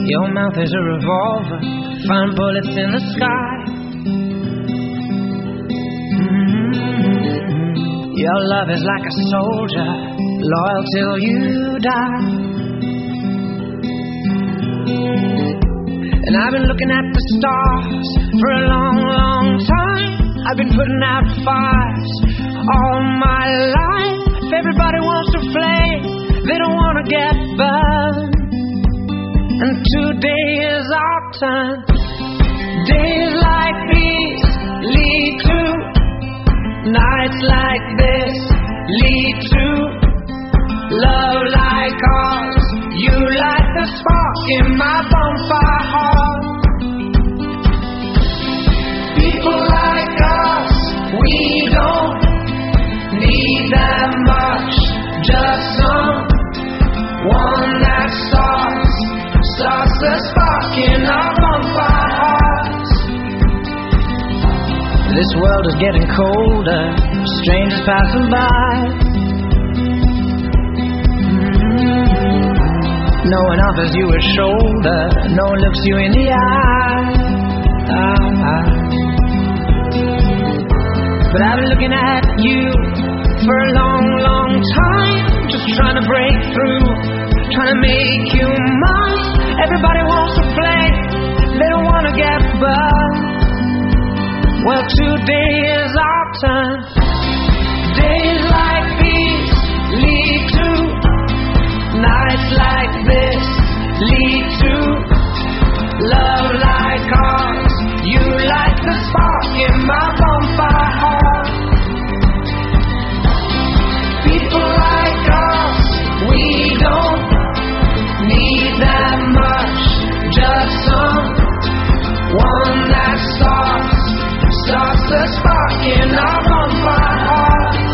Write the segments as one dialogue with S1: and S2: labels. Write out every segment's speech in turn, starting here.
S1: Your mouth is a revolver, find bullets in the sky. Your love is like a soldier, loyal till you die. And I've been looking at the stars for a long, long time. I've been putting out fires all my life. Everybody wants to flame, they don't want to get burned. And today is our turn. Days like these lead to nights like this, lead to love like ours. You light the spark in my bonfire heart. People like us, we don't need that much. Just someone that starts the spark in our bonfire hearts. This world is getting colder, strangers passing by. No one offers you a shoulder, no one looks you in the eye. But I've been looking at you for a long, long time, just trying to break through, trying to make you mine. Everybody wants to play, they don't want to get burned. Well, today is our turn. Days like these lead to nights like this, lead to love like ours. You light the spark in my bonfire heart. People like us, we don't need that much. Just someone that starts the spark in our bonfire hearts.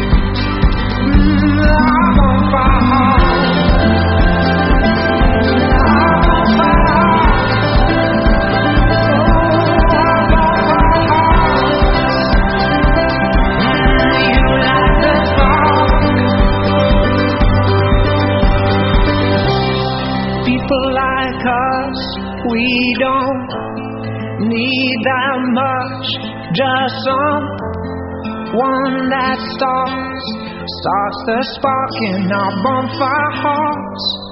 S1: Our bonfire hearts. We don't need that much. Just someone that starts the spark in our bonfire hearts.